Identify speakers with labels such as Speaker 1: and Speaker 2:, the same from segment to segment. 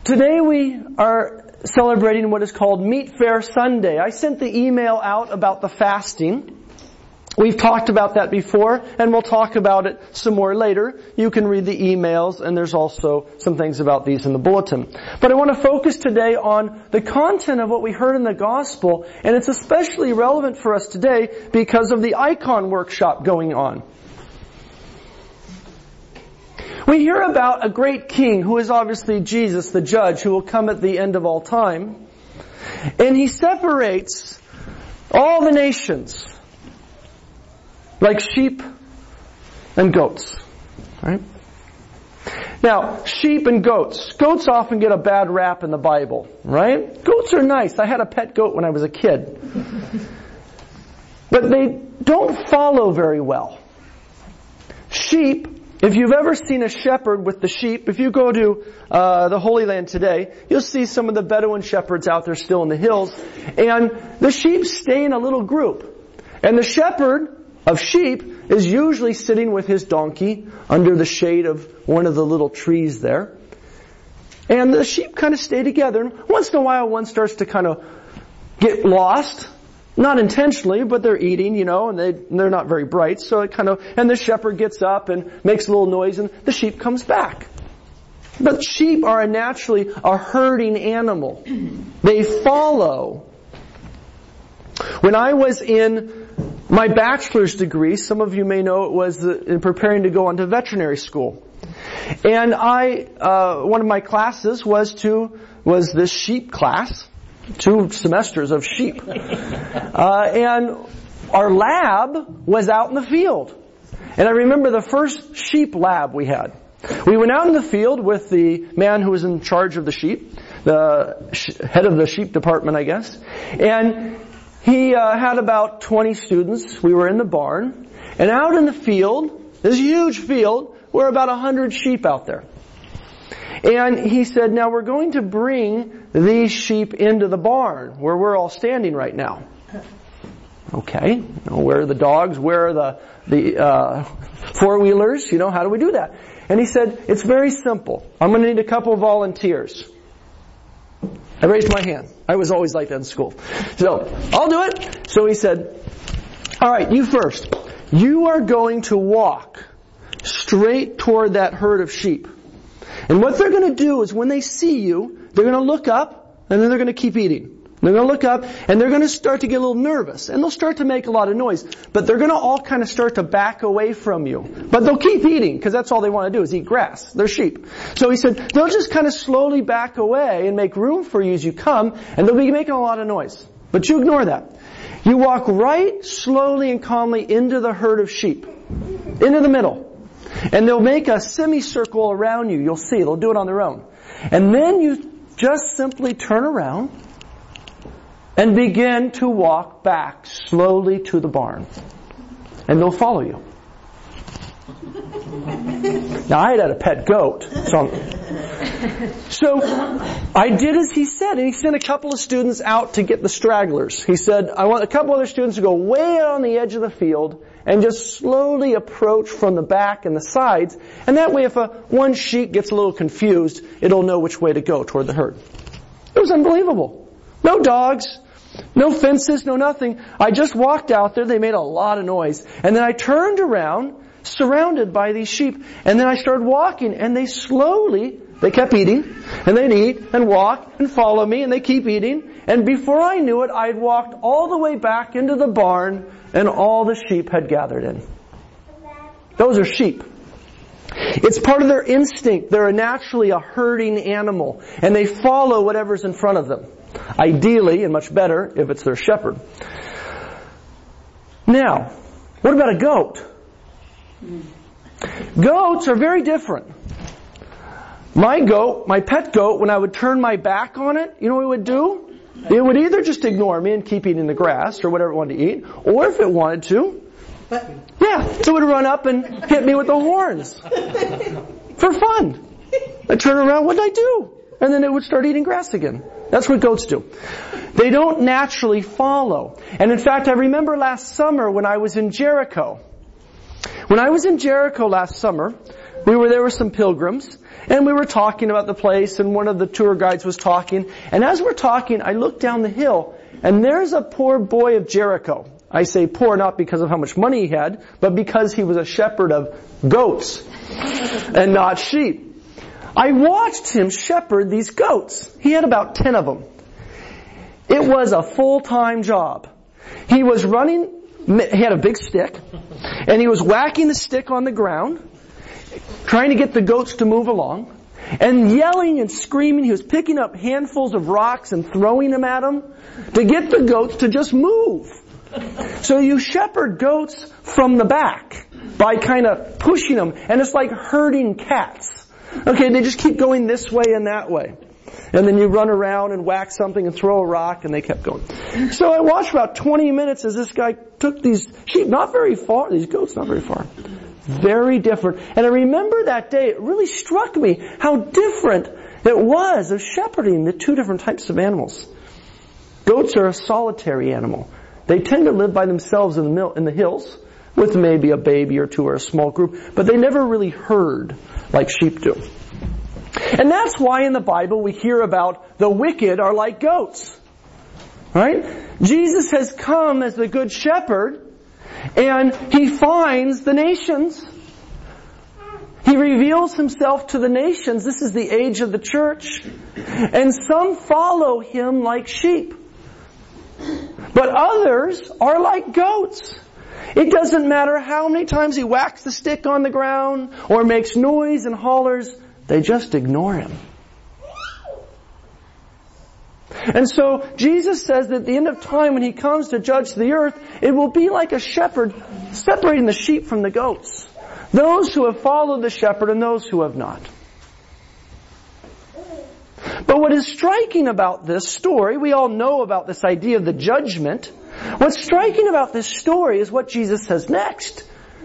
Speaker 1: Today we are celebrating what is called Meat Fair Sunday. I sent the email out about the fasting. We've talked about that before, and we'll talk about it some more later. You can read the emails, and there's also some things about these in the bulletin. But I want to focus today on the content of what we heard in the gospel, and it's especially relevant for us today because of the icon workshop going on. We hear about a great king who is obviously Jesus, the judge, who will come at the end of all time. And he separates all the nations like sheep and goats. Right? Now, sheep and goats. Goats often get a bad rap in the Bible, right? Goats are nice. I had a pet goat when I was a kid. But they don't follow very well. Sheep, if you've ever seen a shepherd with the sheep, if you go to the Holy Land today, you'll see some of the Bedouin shepherds out there still in the hills. And the sheep stay in a little group. And the shepherd of sheep is usually sitting with his donkey under the shade of one of the little trees there. And the sheep kind of stay together. And once in a while one starts to kind of get lost. Not intentionally, but they're eating, and they're not very bright. So and the shepherd gets up and makes a little noise and the sheep comes back. But sheep are naturally a herding animal. They follow. When I was in my bachelor's degree, some of you may know it was in preparing to go on to veterinary school. And one of my classes was this sheep class. 2 semesters of sheep. And our lab was out in the field. And I remember the first sheep lab we had. We went out in the field with the man who was in charge of the sheep, the head of the sheep department, I guess. And he had about 20 students. We were in the barn. And out in the field, this huge field, were about 100 sheep out there. And he said, now we're going to bring these sheep into the barn where we're all standing right now. Okay. Where are the dogs? Where are the four-wheelers? How do we do that? And he said, it's very simple. I'm going to need a couple of volunteers. I raised my hand. I was always like that in school. So, I'll do it. So he said, all right, you first. You are going to walk straight toward that herd of sheep. And what they're going to do is when they see you, they're going to look up and then they're going to keep eating. They're going to look up and they're going to start to get a little nervous and they'll start to make a lot of noise. But they're going to all kind of start to back away from you. But they'll keep eating because that's all they want to do is eat grass. They're sheep. So he said, they'll just kind of slowly back away and make room for you as you come and they'll be making a lot of noise. But you ignore that. You walk right slowly and calmly into the herd of sheep. Into the middle. And they'll make a semicircle around you. You'll see. They'll do it on their own. And then you just simply turn around and begin to walk back slowly to the barn. And they'll follow you. Now, I had a pet goat. So I did as he said. And he sent a couple of students out to get the stragglers. He said, I want a couple other students to go way out on the edge of the field and just slowly approach from the back and the sides. And that way if one sheep gets a little confused, it'll know which way to go toward the herd. It was unbelievable. No dogs, no fences, no nothing. I just walked out there. They made a lot of noise. And then I turned around, surrounded by these sheep. And then I started walking and they kept eating. And they'd eat and walk and follow me and they keep eating. And before I knew it, I'd walked all the way back into the barn and all the sheep had gathered in. Those are sheep. It's part of their instinct. They're naturally a herding animal. And they follow whatever's in front of them. Ideally, and much better, if it's their shepherd. Now, what about a goat? Goats are very different. My pet goat, when I would turn my back on it, you know what it would do? It would either just ignore me and keep eating the grass or whatever it wanted to eat, or if it wanted to, it would run up and hit me with the horns. For fun. I'd turn around, what'd I do? And then it would start eating grass again. That's what goats do. They don't naturally follow. And in fact, I remember last summer when I was in Jericho. When I was in Jericho last summer, we were there with some pilgrims, and we were talking about the place, and one of the tour guides was talking. And as we're talking, I look down the hill, and there's a poor boy of Jericho. I say poor not because of how much money he had, but because he was a shepherd of goats and not sheep. I watched him shepherd these goats. He had about 10 of them. It was a full-time job. He was running, he had a big stick, and he was whacking the stick on the ground, trying to get the goats to move along, and yelling and screaming. He was picking up handfuls of rocks and throwing them at them to get the goats to just move. So you shepherd goats from the back by kind of pushing them, and it's like herding cats. Okay, they just keep going this way and that way. And then you run around and whack something and throw a rock, and they kept going. So I watched about 20 minutes as this guy took these sheep not very far, these goats not very far. Very different. And I remember that day, it really struck me how different it was of shepherding the two different types of animals. Goats are a solitary animal. They tend to live by themselves in the hills, with maybe a baby or two or a small group, but they never really herd like sheep do. And that's why in the Bible we hear about the wicked are like goats. Right? Jesus has come as the good shepherd, and He finds the nations. He reveals Himself to the nations. This is the age of the church. And some follow Him like sheep. But others are like goats. It doesn't matter how many times He whacks the stick on the ground or makes noise and hollers. They just ignore Him. And so Jesus says that at the end of time, when He comes to judge the earth, it will be like a shepherd separating the sheep from the goats. Those who have followed the shepherd and those who have not. But what is striking about this story, we all know about this idea of the judgment. What's striking about this story is what Jesus says next.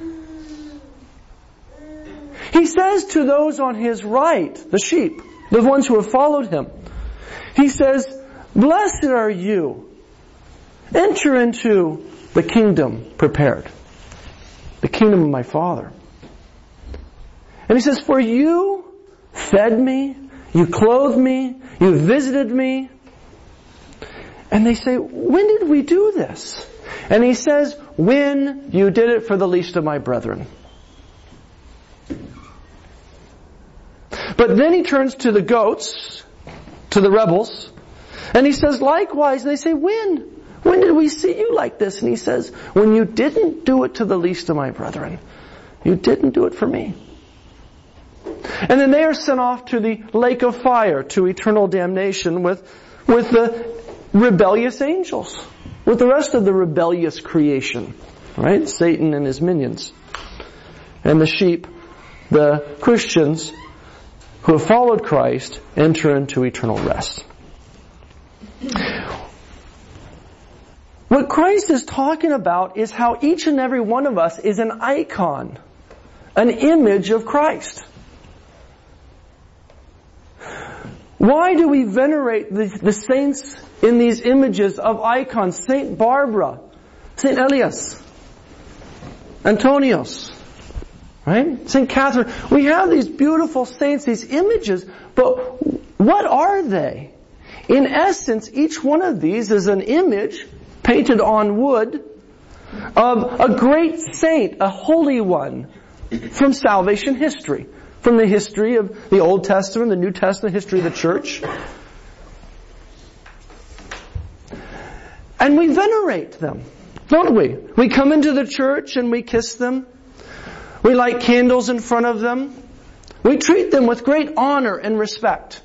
Speaker 1: He says to those on His right, the sheep, the ones who have followed Him, He says, "Blessed are you. Enter into the kingdom prepared. The kingdom of my Father." And He says, "For you fed me, you clothed me, you visited me." And they say, "When did we do this?" And He says, "When you did it for the least of my brethren." But then He turns to the goats, to the rebels, and He says, "Likewise." And they say, When? When did we see you like this?" And He says, "When you didn't do it to the least of my brethren, you didn't do it for me." And then they are sent off to the lake of fire, to eternal damnation with the rebellious angels, with the rest of the rebellious creation, right? Satan and his minions. And the sheep, the Christians who have followed Christ, enter into eternal rest. What Christ is talking about is how each and every one of us is an icon, an image of Christ. Why do we venerate the saints in these images of icons? Saint Barbara, Saint Elias, Antonius, right? Saint Catherine. We have these beautiful saints, these images, but what are they? In essence, each one of these is an image painted on wood of a great saint, a holy one from salvation history. From the history of the Old Testament, the New Testament, history of the church. And we venerate them, don't we? We come into the church and we kiss them. We light candles in front of them. We treat them with great honor and respect.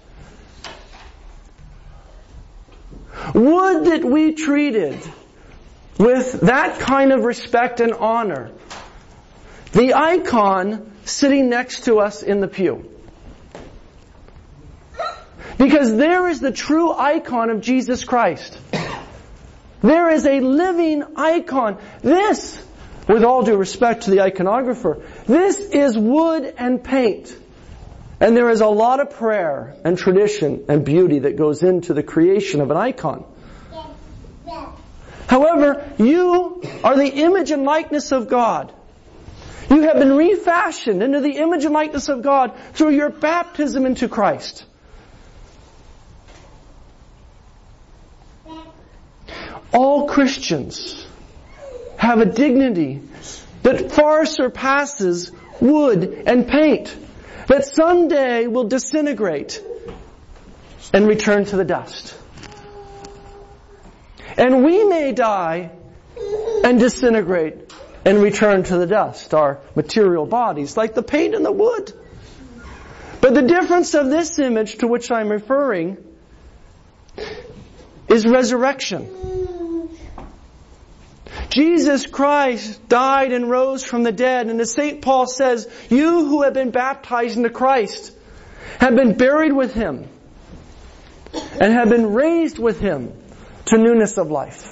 Speaker 1: Would that we treated with that kind of respect and honor the icon sitting next to us in the pew. Because there is the true icon of Jesus Christ. There is a living icon. This, with all due respect to the iconographer, this is wood and paint. And there is a lot of prayer and tradition and beauty that goes into the creation of an icon. However, you are the image and likeness of God. You have been refashioned into the image and likeness of God through your baptism into Christ. All Christians have a dignity that far surpasses wood and paint, that someday will disintegrate and return to the dust. And we may die and disintegrate and return to the dust, our material bodies, like the paint and the wood. But the difference of this image to which I'm referring is resurrection. Jesus Christ died and rose from the dead, and as St. Paul says, you who have been baptized into Christ have been buried with Him and have been raised with Him to newness of life.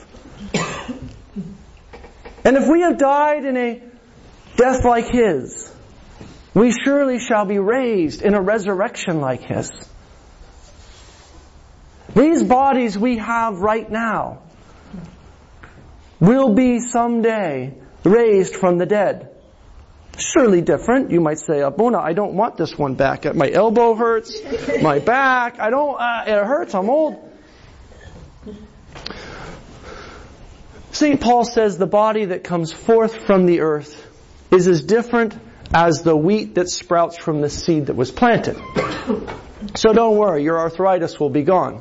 Speaker 1: And if we have died in a death like His, we surely shall be raised in a resurrection like His. These bodies we have right now will be someday raised from the dead. Surely different. You might say, Abuna, I don't want this one back. My elbow hurts, my back, it hurts, I'm old. St. Paul says the body that comes forth from the earth is as different as the wheat that sprouts from the seed that was planted. So don't worry, your arthritis will be gone.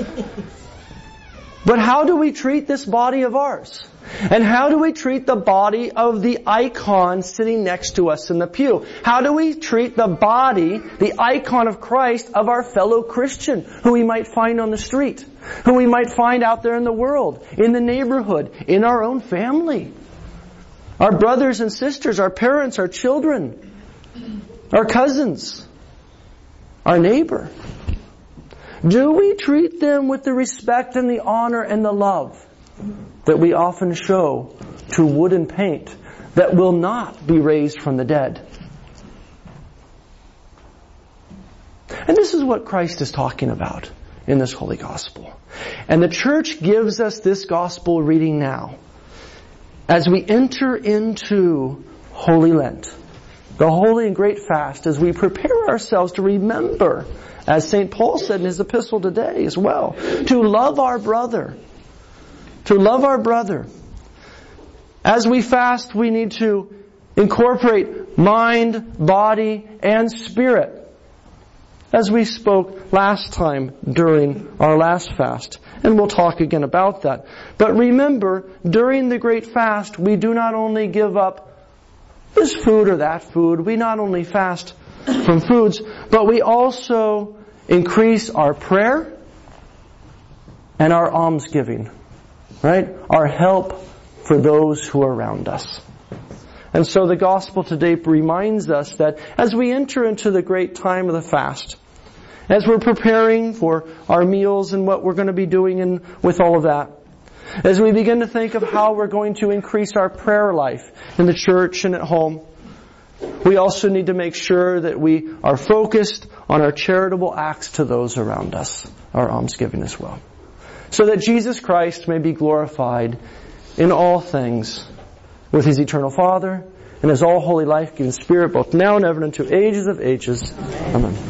Speaker 1: But how do we treat this body of ours? And how do we treat the body of the icon sitting next to us in the pew? How do we treat the body, the icon of Christ, of our fellow Christian, who we might find on the street, who we might find out there in the world, in the neighborhood, in our own family? Our brothers and sisters, our parents, our children, our cousins, our neighbor. Do we treat them with the respect and the honor and the love that we often show to wood and paint that will not be raised from the dead? And this is what Christ is talking about in this Holy Gospel. And the Church gives us this Gospel reading now as we enter into Holy Lent, the Holy and Great Fast, as we prepare ourselves to remember, as St. Paul said in his epistle today as well, to love our brother. To love our brother. As we fast, we need to incorporate mind, body, and spirit, as we spoke last time during our last fast. And we'll talk again about that. But remember, during the Great Fast, we do not only give up this food or that food. We not only fast from foods, but we also increase our prayer and our almsgiving. Right? Our help for those who are around us. And so the Gospel today reminds us that as we enter into the great time of the fast, as we're preparing for our meals and what we're going to be doing with all of that, as we begin to think of how we're going to increase our prayer life in the church and at home, we also need to make sure that we are focused on our charitable acts to those around us, our almsgiving as well, so that Jesus Christ may be glorified in all things with His eternal Father and His all-holy life-giving Spirit, both now and ever and into ages of ages. Amen.